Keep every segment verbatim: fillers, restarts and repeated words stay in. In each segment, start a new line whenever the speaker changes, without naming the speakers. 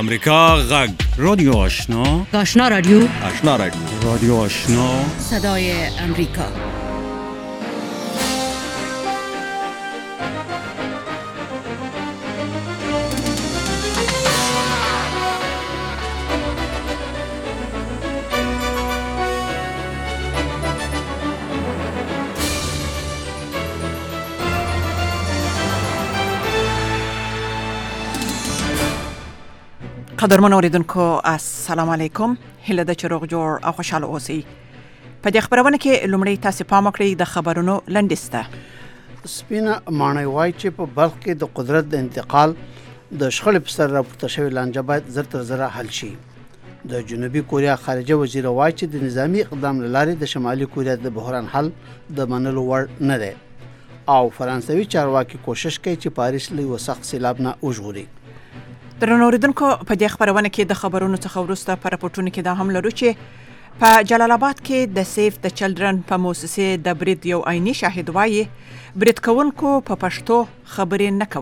امریکا غږ رادیو آشنا
آشنا رادیو
آشنا رادیو رادیو آشنا
صدای امریکا.
قدرمن اوریدونکو السلام علیکم، هیله ده چې روغ جوړ او خوشاله اوسئ. په دې خبرونه کې لومړی تاسو پام وکړئ د خبرونو لنډیسته.
سپینه ماڼۍ وایي چې په بلخ کې د قدرت د انتقال د شخړې په سر راپورته شوې لانجه باید زر تر زره حل شي. د جنوبي کوریا خارجه وزیر وایي چې د نظامی اقدام له لارې د شمالي کوریا د بحران حل د منلو وړ نه دی، او فرانسوي چارواکي کوشش کوي چې پاریس له یو سخت سیلاب نه وژغوري.
درنو اوریدونکو، په دې خبرونه کې د خبرونو څخه وروسته په راپورټونو کې دا هم لرو چې په جلال آباد کې د سیف د چلډرن په مؤسسې د برید یو عیني شاهد وایي برید کوونکو په پښتو خبرې نه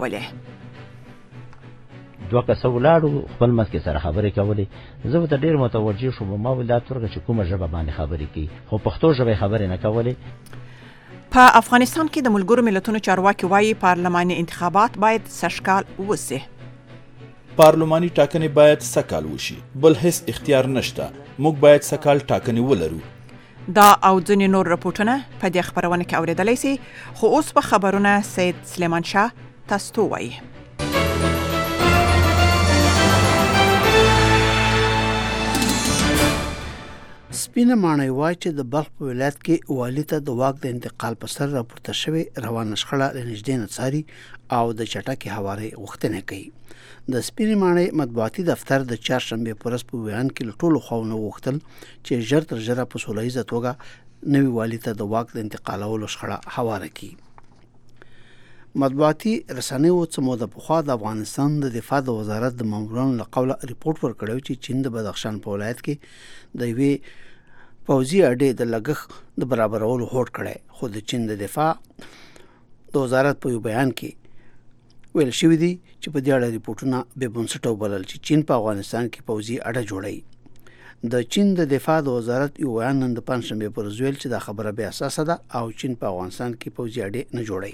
کولې.
دوه کسه ولاړو خپل منځ کې سره خبرې کولې. زه ورته ډېر متوجه شوم، ما ویل دا ترګه چې کومه ژبه باندې خبرې کوي، خو پښتو ژبه خبرې نه کولې.
په افغانستان کې د ملګرو ملتونو چارواکي وایي پارلماني انتخابات باید سږکال وسي.
پارلماني ټاکنې باید سکال وشي، بل هیڅ اختیار نشته، موږ باید سکال ټاکنې ولرو.
دا او ځینې نور راپورټونه په دې خبرونه کې اوریدلای شئ، خو اوس په خبرونه سید سلیمان شاه تاسو ته وایي.
سپینه ماڼۍ وایي چې د بلخ په ولایت کې والي ته د واک د انتقال په سر راپورته شوې روانه شخړه له نږدې نه څاري او د چټکې هوارۍ غوښتنه کوي. د سپینې ماڼۍ مطبوعاتي دفتر د چهارشنبې په ورځ په بیان کې له ټولو خواوو وغوښتل چې ژر تر ژره په سوله ییزه توګه نوي والي ته د واک د انتقالولو شخړه هواره کړي. مطبوعاتي رسنیو څه موده پخوا د افغانستان د دفاع د وزارت د مامورانو له قوله ریپورت ورکړی چې چین د بدخشان په ولایت کې د یوې پوځي اډې د لګښت د برابرولو هوډ کړی، خو د چین د دفاع د وزارت په یو بیان کې ویل شوي دي چې په دې اړه ریپورټونه بې بنسټه وبلل چې چین په افغانستان کې پوځي اډه جوړوي. د چین د دفاع د وزارت یو بیان نن د پنجشنبې پر ورځ ویل چې دا خبره بې اساسه ده او چین په افغانستان کې پوځي اډې نه جوړوي.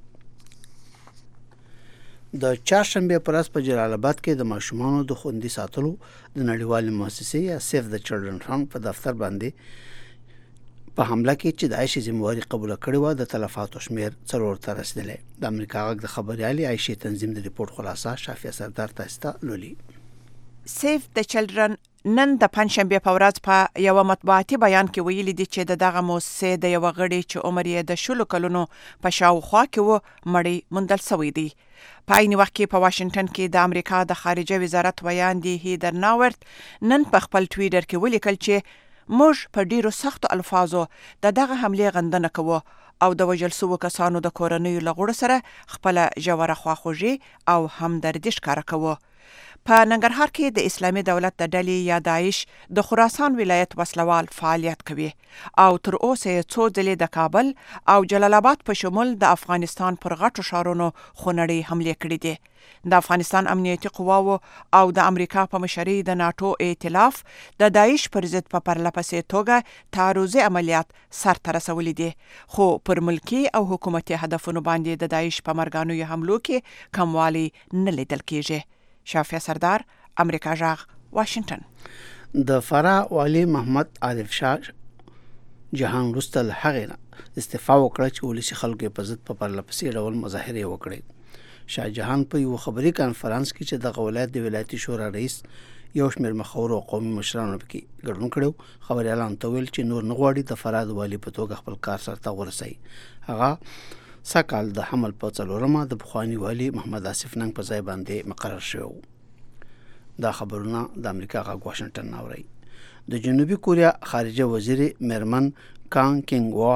د چهارشنبې پر ورځ په جلال آباد کې د ماشومانو د خوندي ساتلو د نړیوالې مؤسسې یا سیف د چلډرن فنډ په دفتر باندې په حمله کې چې د عایشې ذمہواري قبوله کړې وه د تلفاتو شمېر څلور ته رسېدلی. د امریکا غږ د خبریالې عایشې تنظیم د ریپورټ خلاصه شافیه سردار تاسو ته لولي.
سیف د چلډرن نن د پنجشنبې په ورځ په یو مطبوعاتي بیان کې ویلي دي چې د دغه مؤسسې د یو غړي چې عمر یې د شلو کلونو په شاوخوا کې و مړی موندل شوی دی. په عین وخت کې په واشنگټن کې د امریکا د خارجه وزارت ویان دی هیدر ناورت نن په خپل ټویټر کې ولیکل چې موږ په ډیرو سختو الفاظو د دغه حملې غندنه کوو او د وژل شوو کسانو د کورنیو له غړو سره خپله ژوره خواخوږي او همدردي ښکاره کوو. په ننګرهار کې د اسلامي دولت د ډلې یا داعش د خراسان ولایت وسلوال فعالیت کوي او تر اوسه یې څو ځلې د کابل او جلال آباد په شمول د افغانستان پر غټو ښارونو خونړۍ حملې کړې دي. د افغانستان امنیتي قواو او د امریکا په مشرۍ د ناټو ائتلاف د داعش پر ضد په پرله پسې توګه تعرضي عملیات سرته رسولي دي، خو پر ملکي او حکومتي هدفونو باندې د داعش په مرګانو حملو کې کموالی نه لیدل کیږي. شافیه سردار، امریکا غږ، واشنگټن.
د فراه والی محمد عارف شاه جهان وروسته له هغې نه استعفا وکړه چې ولسي خلکو یې په ضد په پرله پسې ډول مظاهرې وکړې. شاه جهان په یو خبري کانفرنس کې چې دغه ولایت د ولایتي شورا رئیس یو شمېر مخورو او قومي مشرانو پکې ګډون کړی، خبریالانو ته ویل چې نور نه غواړي د فراه د والي په توګه خپل کار سرته ورسوي. هغه سکال د حمل په څلورمه د پخواني والي محمد آصف ننګ په ځای باندې مقرر شوی و. دا خبرونه د امریکا غږ واشنگټن اوري. د جنوبي کوریا خارجه وزیر میرمن کان کینګ وا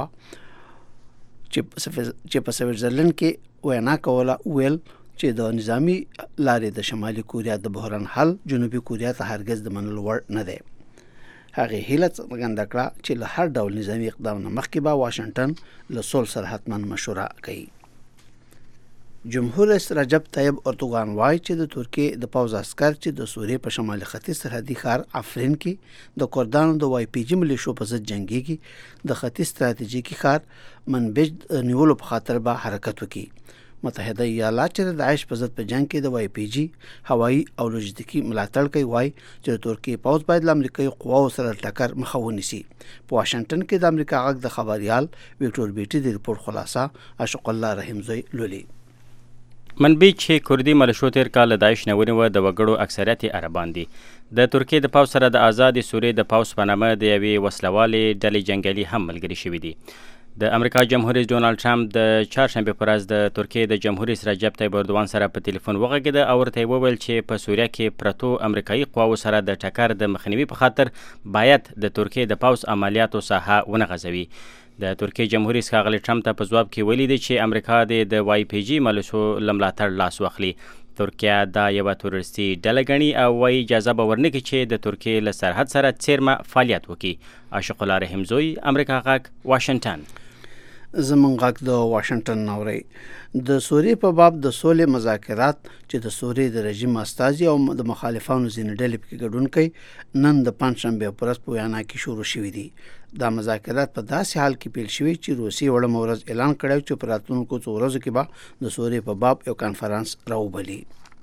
چې په سویټزرلند کې وینا کوله ویل چې د نظامی لارې د شمالي کوریا د بحران حل جنوبي کوریا ته هرگز د منلو وړ نه دی. هغه هیله څرګنده کړه چې له هر ډول نظامی اقدام نه مخکې به واشنگټن له سول سره حتما مشوره کوي. جمهور رئیس رجب طیب اردوغان وایي چې د ترکیې د پوځ عسکر چې د سوریې په شمالي ختیځ سرحدي ښار افرین کې د کردانو د وای پی جی ملیشو په ضد جنګيږي د ختیځ ستراتیژیکي ښار منبج نیولو په خاطر به حرکت وکړي. متحده ایالات چې د داعش په ضد په جنگ کې د وای پی جی هوایي او لوجستیکي ملاتړ کوي وایي چې د ترکیې پوځ باید له امریکایي قواو سره ټکر مخه ونیسي. په واشنگټن کې د امریکا غږ د خبريال ویکټور بیټي د ریپورت خلاصه اشق الله رحیمزوی لولي.
منبی چې کردي ملشو تیر کال له داعش نه ونیوه د وګړو اکثریت عربان دي. د ترکیې د پوځ سره د آزادې سوریې د پوځ په نامه د یوې وسلوالې ډلې جنګیالي هم ملګري شوي دي. د امریکا جمهور رئیس ډونالډ ټرمپ د چهارشنبې په ورځ د ترکیې د جمهور رئیس رجب طیب اردوغان سره په ټلیفون وغږېده او ورته یې وویل چې په سوریه کې پرتو امریکایي قواو سره د ټکر د مخنیوي په خاطر باید د ترکیې د پوځ عملیاتو ساحه ونه غځوي. د ترکیې جمهور رئیس ښاغلي ټرمپ ته په ځواب کې ویلي دی چې امریکا د وای پی جی ملیشو له ملاتړ لاس واخلي. ترکیه دا یوه تروریستي ډله ګڼي او وایي اجازه به ورنکړي چې د ترکیې له سرحد سره څیرمه فعالیت وکړي. عاشق الله رحیمزوی، امریکا غږ، واشنګټن.
زمونږ غږ د واشنگټن ناوري. د سوریې په باب د سولې مذاکرات چې د سوریې د رژیم استازي او د مخالفانو ځینې ډلې پکې ګډون کوي نن د پنځشنبې په ورځ په ویانا کې شروع شوي دي. دا مذاکرات په داسې حال کې پیل شوي چې روسیې وړمه ورځ اعلان کړی چې په راتلونکو څو ورځو کې به د سوریې په باب یو کنفرانس راوبلي.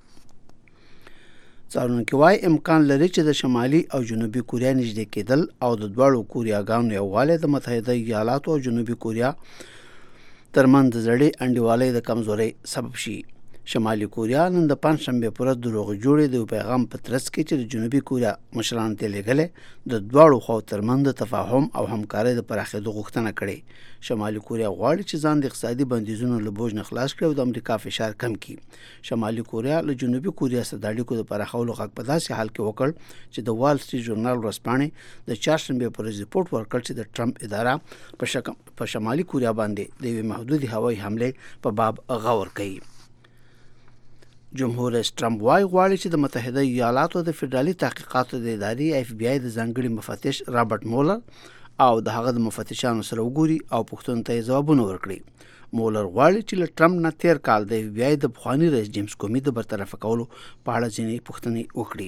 څارونکي وایي امکان لري چې د شمالي او جنوبي کوریا نږدې کېدل او د دواړو کوریاګانو یووالی د متحده ایالاتو او جنوبي کوریا ترمنځ د زړې انډیوالۍ د کمزورۍ سبب شي. شمالي کوریا نن د پنځشنبې په ورځ د روغې جوړې د پیغام په ترڅ کې چې د جنوبي کوریا مشرانو ته لېږلی د دواړو خواو ترمنځ د تفاهم او همکارۍ د پراخېدو غوښتنه کړې. شمالي کوریا غواړي چې ځان د اقتصادي بندیزونو له بوج نه خلاص کړي او د امریکا فشار کم کړي. شمالي کوریا له جنوبي کوریا سره د اړیکو د پراخولو غږ په داسې حال کې وکړ چې د وال سټریټ ژورنال ورځپاڼې د چهارشنبې په ورځ ریپورټ ورکړ چې د ټرمپ اداره په شکم په شمالي کوریا باندې د یوې محدودې هوایي حملې په باب غور کوي. جمهور رئیس ټرمپ وايي غواړي چې د متحده ایالاتو د فدرالي تحقیقاتو د ادارې اف بی آی د ځانګړي مفتش رابرټ مولر او د هغه د مفتشانو سره وګوري او پوښتنو ته ځوابونه ورکړي. مولر غواړي چې له ټرمپ نه تیر کال د اف بی آی د پخواني رئیس جیمز کومي د برطرف کولو په اړه ځینې پوښتنې وکړي.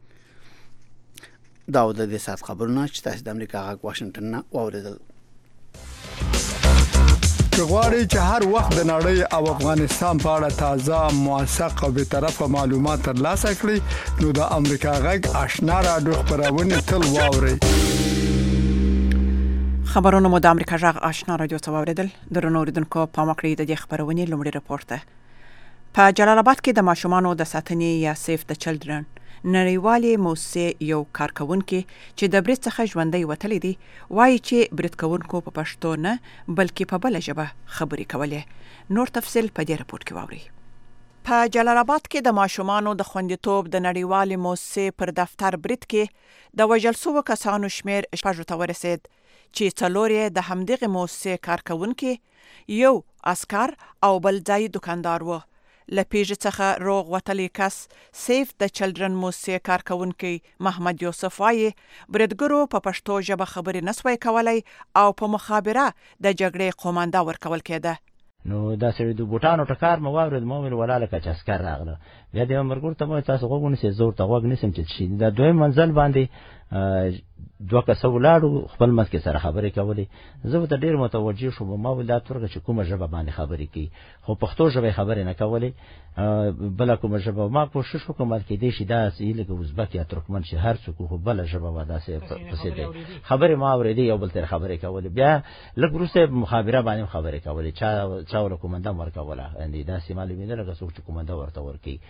دا و د دې ساعت خبرونه چې تاسو د امریکا غږ واشنګټن نه واوریدل.
غواړئ چې هر وخت د نړۍ او افغانستان په اړه تازه، موثق او بیطرفه معلومات ترلاسه کړئ نو د امریکا غږ آشنا رادیو خبرونه تل واورئ.
خبرونه مو د امریکا غږ آشنا رادیو ته واوریدل. درنو اوریدونکو پام وکړئ د دې خبرونې لومړی رپورټ ده. په جلال آباد کې د ماشومانو د ساتنې یا سیف د چلډرن نړیوالې موسسې یو کارکونکي چې د برید څخه ژوندی وتلی دی وایي چې برید کوونکو په پښتو نه بلکې په بله ژبه خبرې کولې. نور تفصیل په دې رپورټ کې واورئ. په جلال آباد کې د ماشومانو د خوندیتوب د نړیوالې موسسې پر دفتر برید کې د وژل شوو کسانو شمیر شپږو ته ورسید چې څلور یې د همدغې موسسې کارکونکي، یو عسکر او بل ځایي دوکاندار و. له پیژې څخه روغ وتلی کس سیف د چلډرن موسسې کارکونکی محمد یوسف وایي بریدګرو په پښتو ژبه خبرې نسوای کولی او په مخابره د جګړې قومانده ورکول کېده.
نو دا سړي د بوټانو ټکار مو واورید، مو ویل ولاله که چې عسکر راغله. بیا د مرګور ته مو تاسو غوږ ونیسئ، زه ورته غوږ نیسم چې شي. دا دویم منزل باندې دوه کسه ولاړو، خپل منځ کې سره خبرې کولې. زه ورته ډېر متوجه شوم، ما ویل دا ترګه چې کومه ژبه باندې خبرې کوي، خو پښتو ژبه خبرې نه کولې، بله کومه ژبه. ما کوشش وکړم کېدای شي داسې لکه ازبک یا ترکمن چې هر څوک خو بله ژبه به داسې پسې دی خبرې ما اورېدې، یو بل ترې خبرې کولې. بیا لږ وروسته مخابره باندې خبرې کولې، چا چا ورله کومنده هم ورکوله، یعنې داسې معلومېده لکه څوک چې کومنده ورته ورکوي.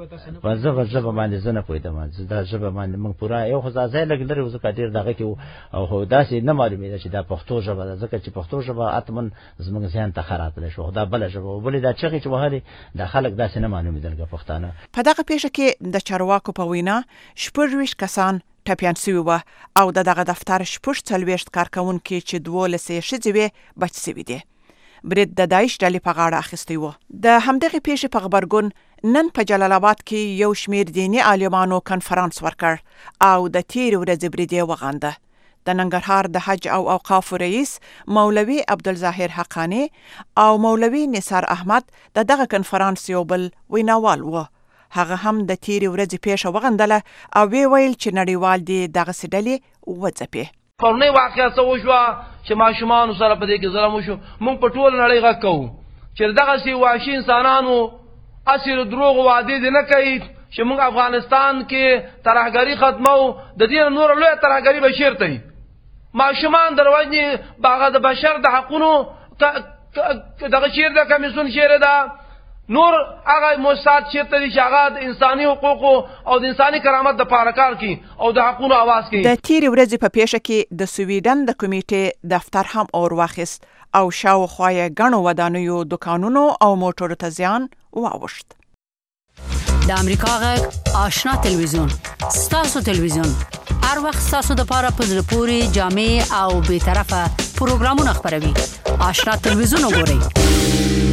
په زه ژبه باندې زه نه پوهېدم، دا ژبه باندې موږ پوره یو خو ځای لږ لرې و، ځکه ډېر دغه کې و او خو داسې نه معلومېده چې دا پښتو ژبه ده، ځکه چې پښتو ژبه حتما زموږ ذهن ته ښه راتلی شو. خو دا بله ژبه و، بلې دا چغې چې وهلې دا خلک داسې نه معلومېدل که پښتانه.
په دغه پیښه کې د چارواکو په وینا شپږویشت کسان ټپیان سوي وه او د دغه دفتر شپږ څلوېښت کارکونکي چې دولس یې ښځې وې بچ سوي دي. برید د داعش ډلې په غاړه اخیستی و. د همدغې پیښې په غبرګون نن په جلال آباد کې یو شمیر دیني عالمانو کنفرانس ورکړ او د تیرې ورځې برید یې وغانده. د ننګرهار د حج او اوقاف رئیس مولوي عبدالظاهر حقانی او مولوي نثار احمد د دغه کنفرانس یو بل ویناوال و. هغه هم د تیری ورځې پیښه وغندله او وی ویل چې نړیوال دی دغه سډلې وځپي.
پرونی واقعا څه وشوه چې ماشومان سره په دې کې ظلم وشو. موږ په ټول نړۍ غږ کوو چې دغه سی واشي انسانانو اصل دروغ وعده دي نه کوي چې موږ افغانستان کې ترهګری ختمو. د دې نور لوی ترهګری بشیر ته ماشومان دروازې باغ د بشر د حقونو دغه شیر د کمیسون شیر ده. نور هغه موسسات چې ته چې هغه د انساني حقوقو او د انساني کرامت د پاره کار کوي او د حقونو आवाज کوي.
د تیری ورځې په پیښه کې د سویډن د کمیټې دفتر هم اور واخیست او شاوخوا یې ګڼو ودانیو دکانونو او موټرو ته زیان واوښت.
د امریکا غږ آشنا تلویزیون ستاسو تلویزیون هر وخت ستاسو د پاره په زړه پورې جامع او به طرفه پروګرامونه خبروي. آشنا تلویزیون وګورئ.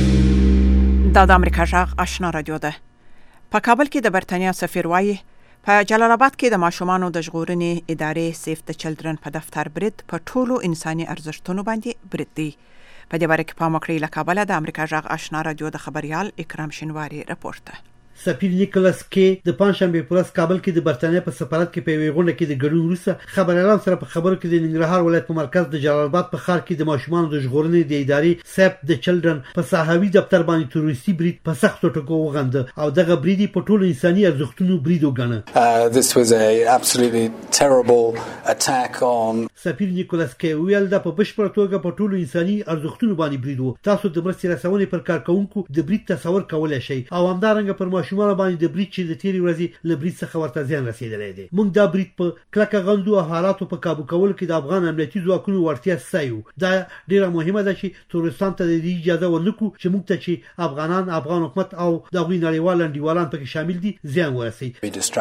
دا د امریکا غږ آشنا رادیو ده. په کابل کې د برتانیا سفیر وایي په جلال آباد کې د ماشومانو د ژغورنې ادارې سیف د چلډرن په دفتر برید په ټولو انساني ارزښتونو باندې برید دی. په دې باره کې پام وکړئ. له کابل د امریکا غږ آشنا رادیو د خبريال اکرام شینواری رپورت ده.
سفیر نیکولاس کې د پنځشنبه په ورځ کابل کې د برتانیا په سفارت کې په ویغونه کې د ګډون وروسته خبريالانو سره په خبرو کې د ننګرهار ولایت په مرکز د جلال آباد په ښار کې د ماشومانو د ژغورنې د ادارې سیف د چلډرن په ساحوي دفتر باندې تروریستي برید په سختو ټکو وغنده او دغه برید په ټولو انساني ارزښتونو برید وګڼه.
This was a absolutely terrible attack on
سفیر نیکولاس کې ویل دا په بشپړ توګه په ټولو انساني ارزښتونو باندې برید و. تاسو د مرستې رسونې پر کارکونکو د برید تصور کولای شئ او همدارنګه پر ماشومان باندې د برید چې د تیری ورځې له برید څخه ورته زیان رسیدلی دی. موږ دا برید په کلکه غندو او حالاتو په کابو کولو کې د افغان امنیتي ځواکونو وړتیا ستایو. دا ډیره مهمه ده چې تورستان ته د دې اجازه ورنکړو چې موږ ته چې افغانان افغان حکومت او د هغوی نړیوال انډیوالان پکې شامل دي زیان ورسوي.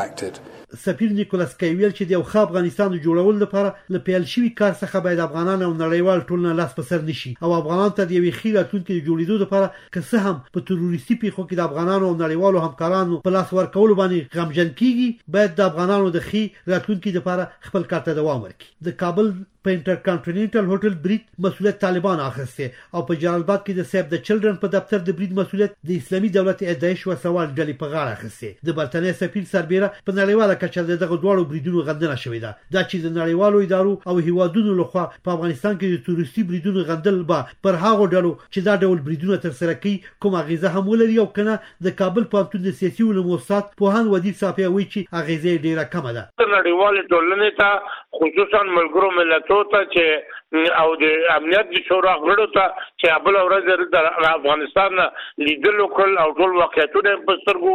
سفیر نیکولاس کایویل چې د یو ښه افغانستان د جوړولو لپاره له پیل شوي کار څخه باید افغانان او نړیوال ټولنه لاس په سر نشي او افغانان ته د یوې ښې راتلونکي د جوړېدو لپاره که څه هم په تروریستي پیښو کې د افغانانو او نړیوالو همکارانو په لاس ورکولو باندې غمجن کیږي باید د افغانانو د ښې راتلونکي لپاره خپل کار ته دوام ورکړي. د کابل په انټر کانټیننټل هوټل برید مسؤلیت طالبان اخیسته او په جلال آباد کې د سیف د چلډرن په دفتر د برید مسؤلیت د اسلامي دولت داعش و سوال ډلې په غاړه اخیسته. د برتانیا سفیر سربیره په نړیواله کچه دغه دواړو بریدونو غندنه شوې ده. دا چې د نړیوالو ادارو او هیوادونو لخوا په افغانستان کې د تروریستي بریدونو غندل به پر هغو ډلو چې دا ډول بریدونه ترسره کوي کوم اغیزه هم ولري او کنه د کابل پوهنتون د سیاسي علومو استاد پوهان ودی صافي وایي چې اغیزه ډیره کمه ده.
نړیوال ټولنې ته خصوصا ملګرو ملتونو ته چې او د امنیت د شورا غړو ته چې بل ورځ د افغانستان لیدل کول او ټول واقعیتونه په سترګو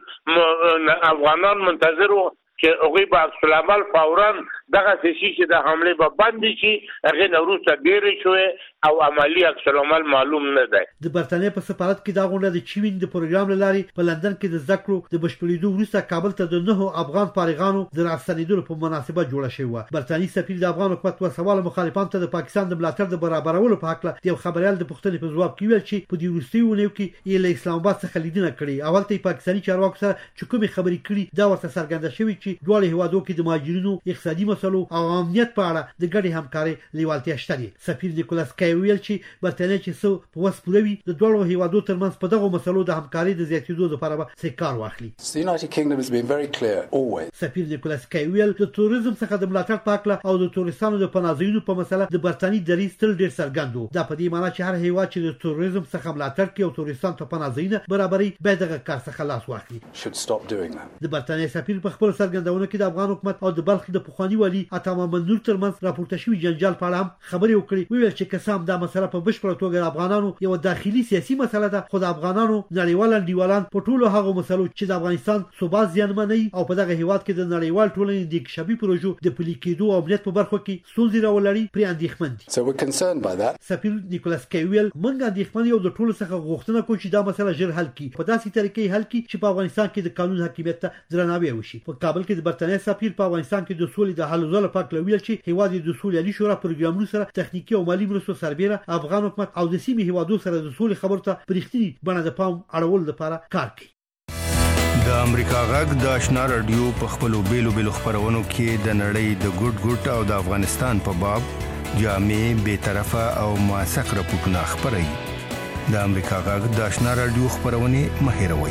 ولیدل افغانان منتظر وو چې هغه په عکس العمل فورا دغه شي چې د حمله به باندې شي هغه نوروز ته ډیر شوی او عملی عکس العمل معلوم نه دی.
د برتانیا په سفارت کې دا غونډه د چوین د پروګرام لاري په لندن کې د ذکرو د بشپړېدو وروسته کابل ته د نهو افغان فارغانو د راستنېدلو په مناسبت جوړه شوې و. برتانیي سفیر د افغان حکومت و سوال مخالفانو ته د پاکستان د ملاتړ د برابرولو په حق له یو خبريال د پوښتنې په ځواب کې ویل چې په دې وروستیو ونیو کې یې له اسلام آباد څخه لیدنه کړې. اول ته پاکستاني چارواکو سره چې کومې خبرې کړې دا ورته څرګنده شوې چې دواړو هیوادو کې د مهاجرینو اقتصادي مسلو او امنیت په اړه د ګډې همکارۍ لیوالتیا شته دي. سفیر نیکولاس کای ویل چې برتانیا چې څو په وس پوروي د دوړو هیوادو ترمنځ په دغه مسلو د همکارۍ د زیاتېدو لپاره به څه کار واخلي.
The United Kingdom has been very clear always.
سفیر نیکولاس کای ویل د توریزم څخه د ملاتړ پاکله او د تورستانو د پناهځایونو په مسله د برتانیې دریځ تل ډیر څرګند و. دا په دې معنی چې هر هیواد چې د توریزم څخه ملاتړ کوي او تورستان ته پناهځایونه برابري باید دغه کار څخه لاس واخلي.
Should stop doing that.
د برتانیې سفیر په خپل څرګندونه کې د افغان حکومت او د بلخ د پخوانی والي عطا محمد نور ترمنځ راپورته شوی جنجال په اړه هم خبرې وکړې. ویل چې قسم دا مسله په بشپړه توګه د افغانانو یو داخلي سیاسي مسله ده خو د افغانانو نړیوال انډیوالان په ټولو هغه مسلو چې د افغانستان ثبات زیانمنوي او په دغه هیواد کې د نړیوال ټولنې د انکشافي پروژو د پلي کېدو او امنیت په برخو کې ستونزې راولري پرې اندېښمن دي.
So we're concerned by that.
سفیر نیکولاس کایویل موږ اندېښمن یو د ټولو څخه غوښتنه کوو چې دا مسله ژر حل کړي په داسې طریقې حل کړي چې په افغانستان کې د قانون حاکمیت ته درناوی وشي. په کابل کې د برتانیې سفیر په افغانستان کې د سولې د حل ځله پاک لویل چې هیواد د سولې علي شورا پروګرامونو سره تخنیکی او مالی مرستو سربېره افغان حکومت او د سیمې هیوادو سره د سولې خبرو ته پرېختي بڼه د پام اړول لپاره کار کوي.
د امریکا غږ د آشنا رادیو په خپلو بیلو بیلو خبرونو کې د نړۍ د ګډ ګډ او د افغانستان په باب جامع بے طرفه او موثق راپورټونه خبري. د امریکا غږ د آشنا رادیو خبرونه مهیروي.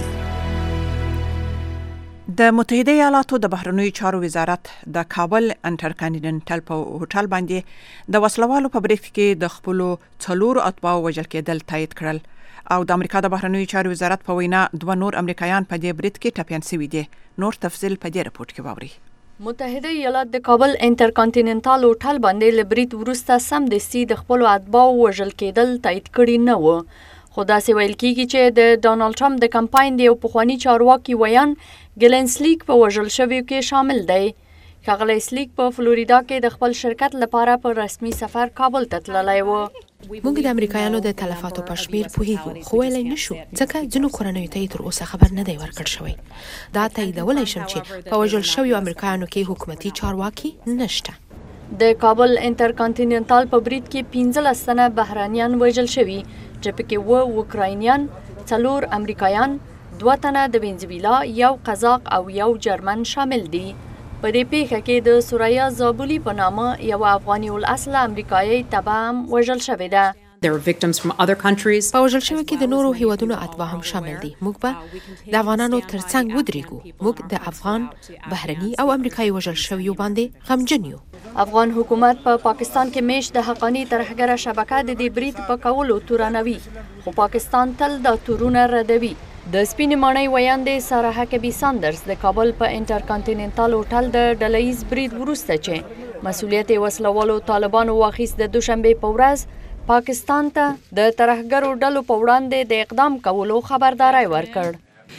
د متحده ایالاتو د بهرنیو چارو وزارت د کابل انټرکانټیننټل په هوټل باندې د وسلوالو په بریټ کې د خپلو څلورو اتباعو وژل کېدل تایید کړل او د امریکا د بهرنیو چارو وزارت په وینا دوه نور امریکایان په دې بریټ کې ټپيان شوي دي. نور تفصیل په دې رپورت کې واوري.
متحده ایالات د کابل انټرکانټیننټل هوټل باندې لبریټ وروسته سم دستي د خپل اتباعو وژل کېدل تایید کړي نه و. خو داسې ویل کېږي چې د ډانلډ ټرمپ د کمپاین د یو پخواني چارواکي ویان ګلن سلیک په وژل شویو کې شامل دی. ښاغلی سلیک په فلوریدا کې د خپل شرکت لپاره په رسمي سفر کابل ته تللی و.
موږ د امریکایانو د تلفاتو په شمیر پوهیږو خو ویلی نشو ځکه ځینو کورنیو ته یې تر اوسه خبر نه دی ورکړ شوی. دا تاییدولی شم چې په وژل شویو امریکایانو کې حکومتي چارواکي نشته.
د کابل انټرکانټیننټل په بریټ کې پنځلس تنه بهرانیان وژل شوي چې پکې اووه اوکراینیان، څلور امریکایان، دوه تنه د وینزویلا، یو قزاق او یو جرمن شامل دي. په دې پیښه کې د سوریا زابولی په نامه یو افغاني الاصله امریکایي تبع هم وژل شوې ده.
There are victims from other countries. په وژل شویو کې د نورو هیوادونو اتباع هم شامل دي. موږ به د افغانانو ترڅنګ ودرېږو. موږ د افغان، بهرني او امریکایي وژل شویو باندې غمجن یو.
افغان حکومت په پا پاکستان کې میش د حقانی ترهګره شبکه د دې بریټ په کولو تورنوي، خو پاکستان تل د تورونه ردوي. د سپینې ماڼۍ ویاندې ساره حکبي ساندرز د کابل په انټرکانټیننټل هوټل د ډلهییز برید وروسته چې مسؤلیت یې وسلوالو طالبانو واخیست د دوشنبې په ورځ پاکستان ته د ترهګرو ډلو په وړاندې د اقدام کولو خبرداری ورکړ.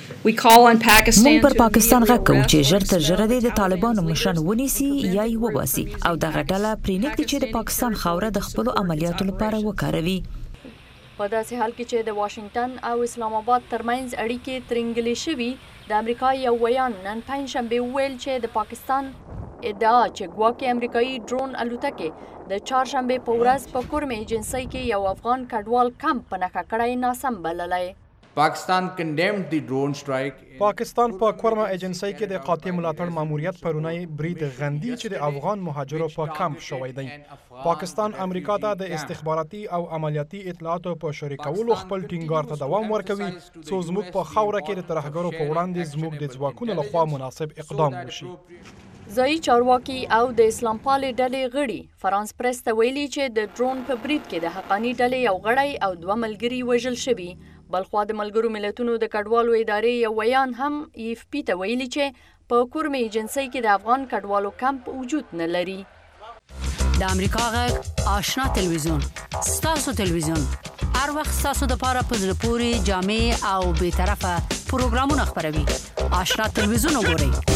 موږ پر پاکستان غږ کوو چې ژر تر ژره د طالبانو مشران ونیسي یا یې وباسي او دغه ډله پرېنږدي چې د پاکستان خاوره د خپلو عملیاتو لپاره وکاروي.
په داسې حال کې چې د واشنگټن او اسلام آباد ترمنځ اړیکې ترنګلې شوي، د امریکا یو ویان نن پنجشنبې وویل چې د پاکستان ادعا چې ګواکې امریکایي ډرون الوتکې د چهارشنبې په ورځ په کورم ایجنسۍ کې یو افغان کډوال کمپ په نښه کړی ناسم بللی.
پاکستان condemned the drone strike.
پاکستان په کورما ایجنسۍ کې د قاطع ملاتړ ماموریت پرونی برید غندي چې د افغان مهاجرو په کمپ شوی دی. پاکستان امریکا ته د استخباراتي او عملیاتي اطلاعاتو په شریکولو خپل ټینګار ته دوام ورکوي څو زموږ په خاوره کې د ترهګرو په وړاندې زموږ د ځواکونو لخوا مناسب اقدام وشي.
ځایي چارواکي او د اسلام پالې ډلې غړي فرانس پریس ته ویلي چې د ډرون په برید کې د حقانی ډلې یو غړی او دوه ملګري وژل شوي. بلخوا د ملګرو ملتونو د کډوالو ادارې یو ویان هم ایف پی ته ویلي چې په کورم ایجنسۍ کې د افغان کډوالو کمپ وجود نه لري.
د امریکا غږ آشنا تلویزیون، ستاسو تلویزیون، هر وخت ستاسو د پاره په زړه پورې جامع او بے طرفه پروګرامونه خبروي. آشنا تلویزیون وګورئ.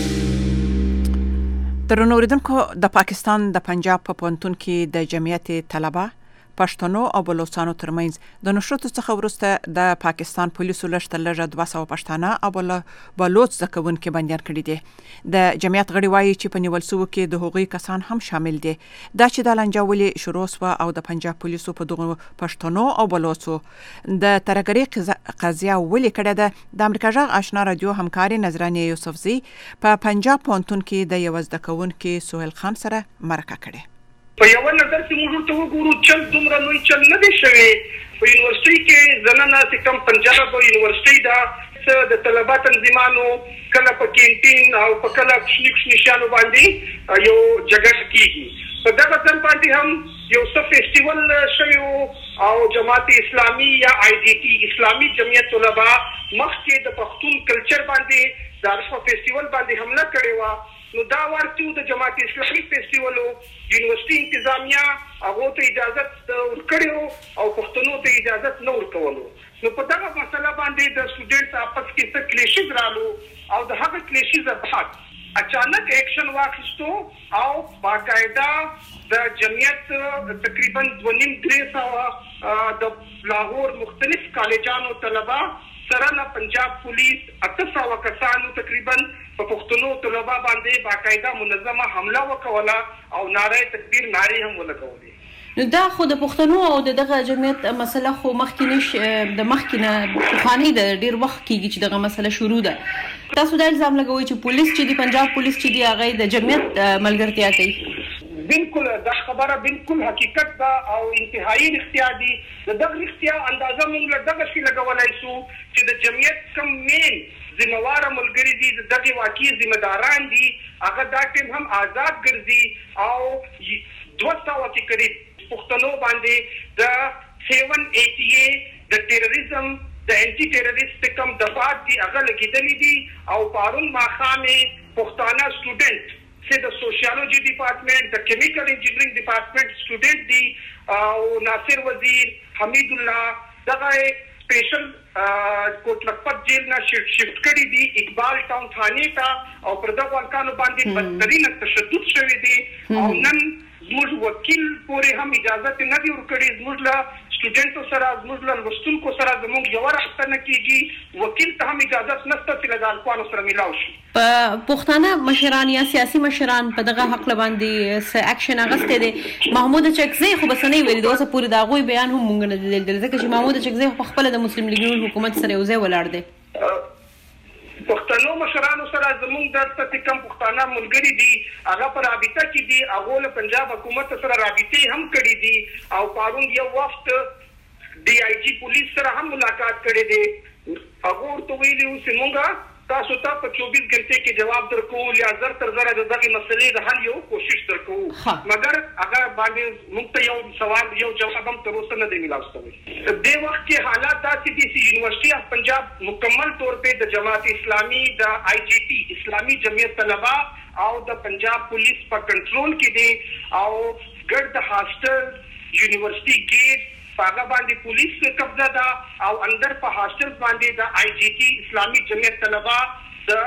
درنو اوریدونکو، د پاکستان د پنجاب په پوهنتون کې د جمعیت طلبه، پښتنو او بلوچستانو ترمنځ د نشراتو څخه وروسته د پاکستان پولیسو لږ تر لږه دوه سوه پښتانه او بلوچ زده کوونکي بندیان کړي دي. د جمعیت غړي وایي چې په نیول سوو کې د هغوی کسان هم شامل دي. دا چې د لانجه ولې شروع سوه او د پنجاب پولیسو په دغو پښتنو او بلوچو د ترهګرۍ قضیه ولې کړې ده، د امریکا غږ آشنا رادیو همکاري نظرانیه یوسفزي په پنجاب پوهنتون کې د یوه زده کوونکي سهیل خان سره مرکه کړې.
په یو نظر چې موږ ته وګورو چل دومره لوی چل نه دی شوی. په یونیورسيټي کې زنانه چې کوم پنجاب یونیورسيټي دا د طلبه تنظیمانو کله په کینټین او په کله کوچني کوچني شیانو باندې یو جګړه کیږي. په دغه ځل باندې هم یو څه فیسټیوال شوی او جماعت اسلامي یا آی ډي ټي اسلامي جمعیت طلبه مخکې د پښتون کلچر باندې د ارشفه فیسټیوال باندې حمله کړې وه. نو دا ورته د جماعت اسلامي فیسټیوالو یونیورسيټي انتظامیه هغه ته اجازه ورکړو او پښتنو ته اجازه نه ورکولو. نو په دغه مسله باندې د سټوډنټ اپس کې څه کلیشز رالو او د هغه کلیشز بعد اچانک ایکشن واخیستو او باقاعده د جمعیت تقریبا دوه نیم درې سوه د لاهور مختلف کالجانو طلبه سره له پنجاب پولیس اته سوه کسانو تقریبا په پښتنو طلبه باندې باقاعده منظمه حمله وکوله او ناره تکبیر ناری هم ولګولې.
نو دا خو د پښتنو او دغه جمعیت مسله خو مخکې د مخکې خاني د ډیر وخت کېږي چې دغه مسله شروع ده. تاسو دا الزام لګوي چې پولیس چې دی پنجاب پولیس چې دی هغه د جمعیت ملګرتیا کوي.
بالکل دا خبره بالکل حقیقت ده او انتهایی رښتیا دي. د دغه رښتیا اندازه موږ له دغه شي لګولای شو چې د جمعیت کم مین ذمہوار ملګری دي د دغه واقعي ذمہداران دي هغه دا ټیم هم آزاد ګرځي او دوه سوه کې قریب پښتنو باندې د سیون ایټي اے د ټیرریزم د انټي ټیرریست کم دفعات دي هغه لګیدلې دي او پارون ماخامې پښتانه سټوډنټ چې د سوشیالوجي ډپارټمنټ د کیمیکل انجینرینګ ډپارټمنټ سټوډنټ دي او ناصر وزیر حمید الله دغه سپیشل کوټ لکپت جیل نه شفټ کړي دي اقبال ټاون ثاني ته او پر دغه ورکانو باندې بدترین تشدد شوی دي او نن زموږ وکیل پورې هم اجازه نه دی ورکړي زموږ له سټوډنټو سره زموږ له لوستونکو سره زموږ یو راستنه کیږي وکیل ته هم اجازه نشته چې له ځانکوانو سره ملاو شي.
په پښتانه مشران یا سیاسي مشران په دغه حق باندې س اکشن اغسته دي. محمود چکزی خو بسنې ویل دوسه پوری دا غوي بیان هم مونږ نه دي ځکه چې محمود چکزی په خپل د مسلم لیگ حکومت سره یوځای ولاړ دی.
پښتنو مشرانو سره زموږ د تکم پښتانه ملګری دي هغه پر رابطه کې دي هغه له پنجاب حکومت سره رابطه هم کړې دي او پارون یو وخت ډي آی جی پولیس سره هم ملاقات کړې دي هغه ورته ویلي چې موږ تاسو ته په چوبیس غنټې کې جواب درکو یا زر تر زر د دغه مسلې د حل یو کوشش درکو مګر هغه باندې موږ ته یو سوال یو جواب هم تر اوسه نه دی ملاو شوی. د وخت کې حالات داسې دي چې یونیورسيټي اف پنجاب مکمل طور په د جماعت اسلامي د آی جی ټي اسلامي جمعیت طلبا او د پنجاب پولیس په کنټرول کې دي او ګرد هاسټل یونیورسيټي ګیټ پاګه باندې پولیس قبضه ده او اندر په هاسټل باندې د آی جی ټي اسلامي جمعیت طلبا د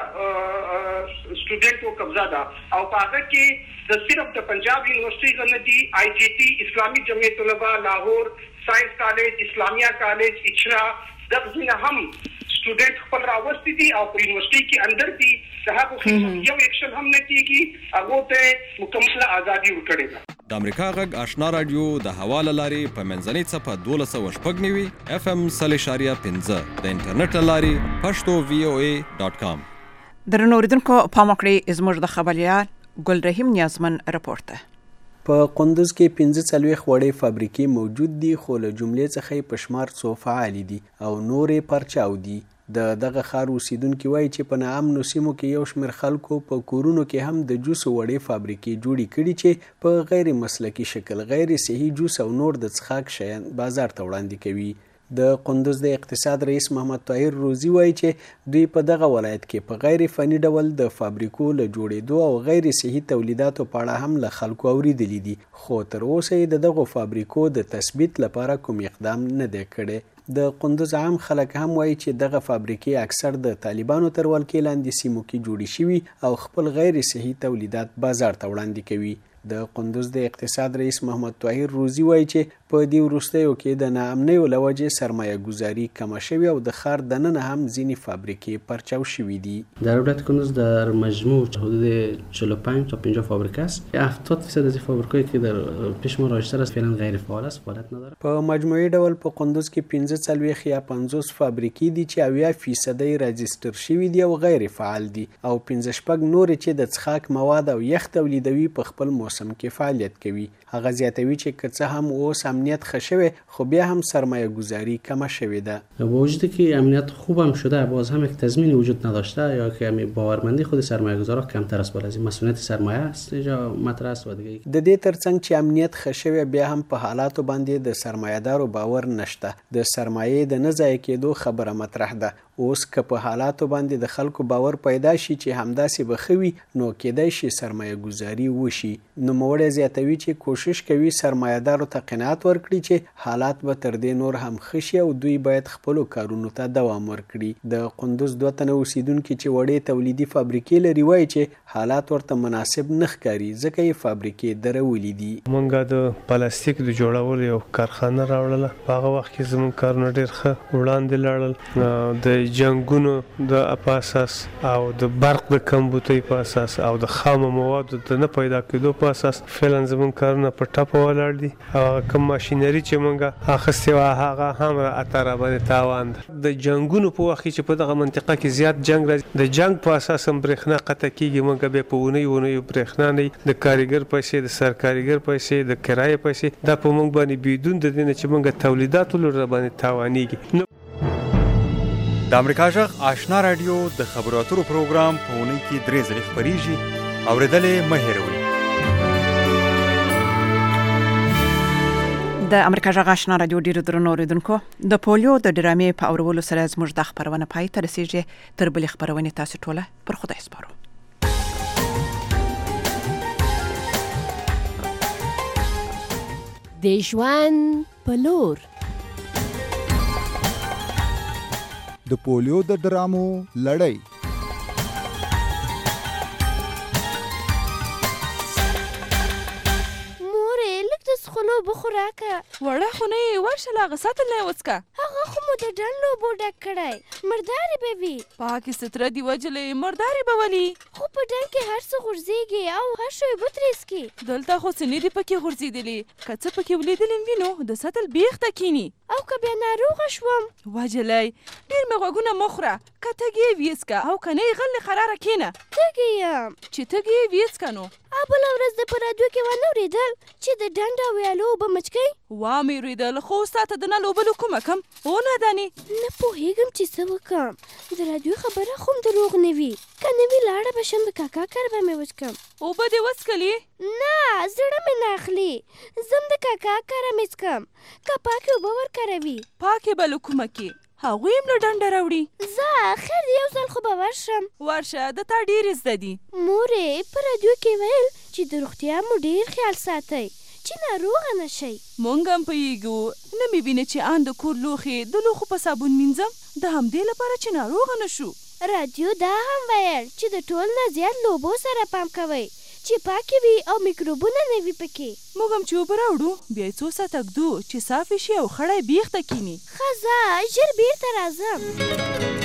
سټوډنټو قبضه ده او پاګه کې د صرف د پنجاب یونیورسيټي غنډي آی جی ټي اسلامي جمعیت طلبا لاهور ساينس کالج اسلامیہ کالج اچرا دغه هم سټوډنټ خپل راوستي دي او په یونیورسيټي کې اندر دي هغه یو اکشن هم نه کیږي هغه ته مکمل ازادي ورکړي ده.
د امریکا غږ آشنا رادیو د حواله لاري په منځنۍ صفه دولس سوه شپږ نوي اف ام صلی شاریه پنځه د انټرنیټ لاري پښتو وی او ای ډاٹ کام.
درنو اوریدونکو پام وکړئ زموږ د خبريال ګل رحیم نیازمن رپورت ده.
په قندوز کې پنځه څلوېښت وړې فابریکې موجود دي خو له جملې څخه یې په شمار څو فعال دي او نورې پرچاو دي. د دغه ښار اوسیدونکي وایي چې په ناامنو سیمو کې یو شمېر خلکو په کورونو کې هم د جوسو وړې فابریکې جوړې کړي چې په غیر مسلکي شکل غیر صحي جوس او نور د څښاک شیان بازار ته وړاندې کوي. د قندوز د اقتصاد رئیس محمد طاهر روزي وایي چې دوی په دغه ولایت کې په غیر فني ډول د فابریکو له جوړېدو او غیر صحي تولیداتو په اړه هم له خلکو اورېدلي دي خو تر اوسه یې د دغو فابریکو د تثبیت لپاره کوم اقدام نه دی کړی. د قندوز عام خلک هم وایي چې دغه فابریکې اکثر د طالبانو تر ولکې لاندې سیمو کې جوړې شوي او خپل غیر صحي تولیدات بازار ته وړاندې کوي. د قندوز د اقتصاد رئیس محمد طاهر روزي وایي چې په دې وروستیو کې د ناامنیو له وجې سرمایه گذاري کمه شوې او د ښار دننه هم ځینې فابریکې پرچاو شوي دي.
در ولایت کندوز در مجموع حدود چهل و پنج تا پنجاه فابریکه است. هفتاد درصد از این فابریکایی که در پیش ما رایج‌تر است فعلا غیر فعال است، فعالیت نداره.
په مجموعي ډول په قندوز کې پنځه څلوېښت یا پنځوس فابریکې دي چې اویا فیصدۍ راجستر شوي دي او غیر فعال دي او پنځه شپږ نورې چې د څښاک مواد او یخ تولیدوي په خپل موسم کې فعالیت کوي. هغه زیاتوي چې که څه هم اوس امنیت ښه شوی خو بیا هم سرمایه گذاری کمه شوې ده.
با وجودی که امنیت خوب هم شده باز هم یک تضمینی وجود نداشته یا که همین باورمندی خود سرمایه گذارا کمتر است، بالاخره مسئولیت سرمایه است اینجا مطرح است. و دیگه
د دې ترڅنګ چې امنیت ښه شوی بیا هم په حالاتو باندې د سرمایه‌دارو باور نشته. د سرمایې د نه ضایع کېدو خبره مطرح ده. اوس که په حالاتو باندې د خلکو باور پیدا شي چې همداسې به ښه وي نو کېدای شي سرمایه گذاري وشي. نوموړی زیاتوي چې کوشش کوي سرمایه‌دارو ته قناعت ورکړي چې حالات به تر دې نور هم ښه شي او دوی باید خپلو کارونو ته دوام ورکړي. د قندوز دوه تنه اوسیدونکي چې وړې تولیدي فابریکې لري وایي چې حالات ورته مناسب نه ښکاري ځکه یې فابریکې درولي دي.
مونږ د پلاستیک د جوړولو یو کارخانه راوړله. په هغه وخت کې زموږ کارونه ډېر ښه وړاندې لاړل. د جنگونو د اساس او د برق د کمبودۍ په اساس او د خام موادو د نه پیدا کېدو په اساس فعلا زمون کارونه په ټاپه ولاړ دي او کوم ماشينري چې مونږه اخستې و هغه هم را اتره باندې تاوان ده د جنگونو په وخت چې په دغه منطقه کې زیات جنگ راځي د جنگ په اساس هم برېښنا قطع کیږي مونږ به په ونی ونی برېښنا نه د کاریګر پیسې د سرکارګر پیسې د کرایه پیسې دا په مونږ باندې بدون د دې چې مونږ تولیدات لور باندې تاوانېږي.
د امریکا جغ آشنا رادیو د خبرو اترو پروګرام په اونۍ کې درې ځلې خپریږي اوریدلې مه هېروئ.
د امریکا جغ آشنا رادیو ډیرو درنو اوریدونکو د پولیو د ډرامې په اورولو سره زموږ د خبرونه پای ته رسیږي. تر بلې خبرونه تاسو ټوله پر خدای سپارو.
د ژوند په لور
د پولیو د ډرامو لړۍ
مورې لږ د څښلو اوبه خو راکه.
وړه خو نه یې ورشه له هغه ساتل نه یې وڅکه.
هغه خو مو د ډنډ اوبو ډک کړی مردارې به وي.
پاکې ستره دي وجلې مردارې به ولي.
خو په ډنډ کې هر څه غورځېږي او هر شی اوبه ترې څکي.
دلته خو څه نه دي پکې غورځېدلي. که څه پکې ولیدلې وي نو د سطل بیخته کیني.
او که بیا ناروغه شوم
وجلی ډېر مې غوږونه مه خوره. که تږې یې ویڅکه او که نه یې غلې قراره کښېنه.
تږې یم.
چې تږې یې ویڅکه نو.
او بله ورځ د په راډیو کې ونه اورېدل چې د ډنډ او ویالو اوبه مچکوي.
وا مې اورېدل خو ستا ته د نل اوبه له کومه کم او نادانې.
نه پوهېږم چې څه وکړم. د راډیو خبره خو هم دروغ نه وي. که نه وي لاړه به شم د کاکا کره به مې وچکم.
اوبه دې وڅکلې؟
نه زړه مې نه اخلي. ځم د کاکا کره مې څکم. که پاکې اوبه ورکروي.
پاکې به له کومه کې هغوی هم له ډنډه راوړي.
زه خیر دی یو ځل خو به ورشم.
ورشه د تا ډېرې زده دي.
مورې په راډیو کې ویل چې د روغتیا مو ډېر خیال ساتئ چې ناروغه نه شئ.
مونږ هم پوهېږو. نه مې وینې چې ان د کور لوښې د لوښو په صابون مینځم د همدې لپاره چې ناروغه نه شو.
راډیو دا هم ویل چې د ټول نه زیات لوبو سره پام کوئ چې پاکې وي او میکروبونه نه وي پکې.
موږ هم چې اوبه راوړو بیا یې څو ساعته ږدو چې صافې شي او خړی بیخته کیني.
ښه ځه ژر بیرته راځم.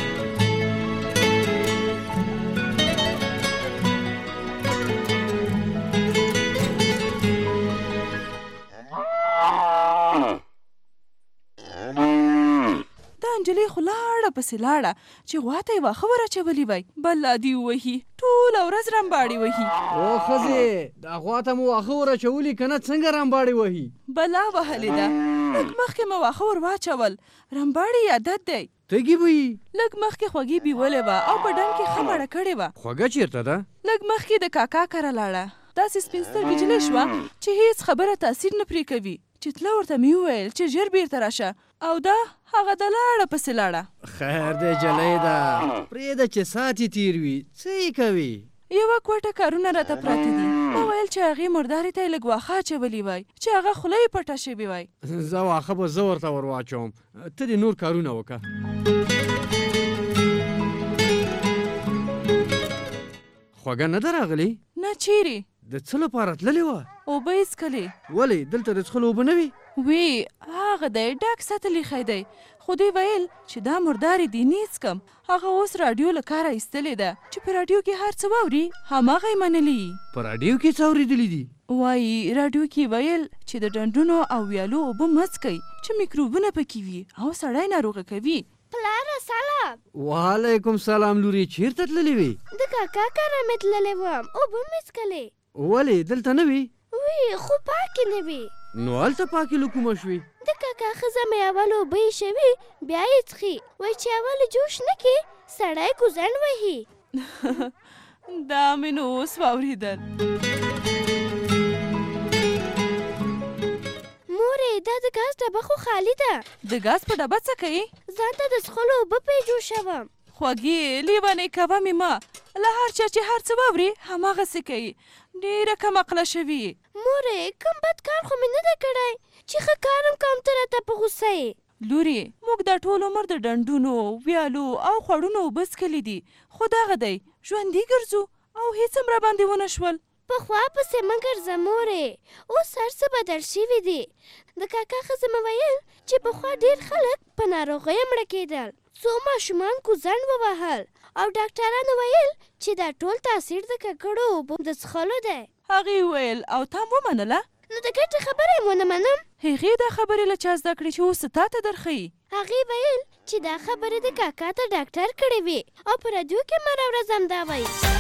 نجلۍ خو لاړه پسې لاړه چې غوا ته یې واښه ور اچولي وای. بل لا دي ووهي ټوله ورځ رمباړې وهي.
او ښځې دا غوا ته مو واښه ور اچولي که نه څنګه رمباړې وهي؟
بلا وهلې ده. لږ مخکې مې واښه ور واچول. رمباړې یې عادت دی.
تږي به یي؟
لږ مخکې خوږې بیولې وه او په ډنډ کې ښه مړه کړې وه.
خوږه چېرته ده؟
لږ مخکې د کاکا کره لاړه. داسې سپین سترګې نجلۍ شوه چې هېڅ خبره تاثیر نه پرې کوي. چې تله ورته مې وویل چې ژر بیرته راشه او دا هغه د لاړه پسې لاړه.
خیر دی جلۍ ده پرېږده چې ساعت یې تېر وي. څه یې کوي؟
یوه کوټه کارونه راته پراته دي. ما ویل چې هغې مردارې ته یې لږ واښه اچولي وای چې هغه خوله یې پټه شوې وای.
زه واښه به زه ورته ور واچوم. ته دې نور کارونه وکړه. خوږه نه ده راغلې؟
نه چیرې؟
د څه لپاره تللې وه؟
اوبه یې څکلې.
ولې دلته د څښلو اوبه نه وي؟
وی هغه دی ډک ساتل ایښی دی خو دوی ویل چې دا مردارې دي نه یې څکم. هغه اوس راډیو له کاره ایستلې ده چې په راډیو کې هر څه واوري هماغه یې منلي.
په راډیو کې څه اورېدلي دي؟
وایي راډیو کې ویل چې د ډنډونو او ویالو اوبه مه څکئ چې میکروبونه پکې وي او سړی ناروغه کوي.
پلاره سلام.
وعلیکم سلام لورې چېرته تللې وې؟
د کاکا کره مې تللې وم اوبه مې څکلې.
ولې دلته نه وي؟
وی خو پاکې نه وي.
نو هلته پاکې له کومه شوې؟
د کاکا ښځه مې اول اوبه ایښوي بیا یې څښي. وایي چې اول جوش نه کړي سړی ګوزڼ وهي.
دا مې نو اوس واورېدل.
مورې دا د ګاز ډبه خو خالي ده.
د ګاز په ډبه څه کوي؟
ځان ته د څښلو اوبه پرې جوشوم.
خوږې لیونۍ کوه مې مه. له هر چا چې هر څه واوري هماغسې کوي. ډېره کم عقله شوي.
مورې کوم بد کار خو مې نه ده کړی چې ښه کار هم کوم ته راته په غوسه یې.
لورې موږ دا ټول عمر د ډنډونو ویالو او خوړونو اوبه څکلي دي خو دغه دی ژوندي ګرځو او هېڅ هم راباندې ونه شول.
پخوا پسې مه ګرځه مورې اوس هر څه بدل شوي دي. د کاکا ښځه مې ویل چې پخوا ډېر خلک په ناروغیو مړه کېدل څو ماشومان کوزن ووهل او ډاکټرانو ویل چې دا ټول تاثیر د ککړو اوبو د څښلو دی.
هغې ویل او تا ومنله؟
نو د ګټې خبره یې ونه منم.
هغې دا خبرې له چا زده کړې چې اوس تا ته درښیي؟
هغې ویل چې دا خبرې د کاکا ته ډاکټر کړې وې او په راډیو کې مره ورځ همدا وایي.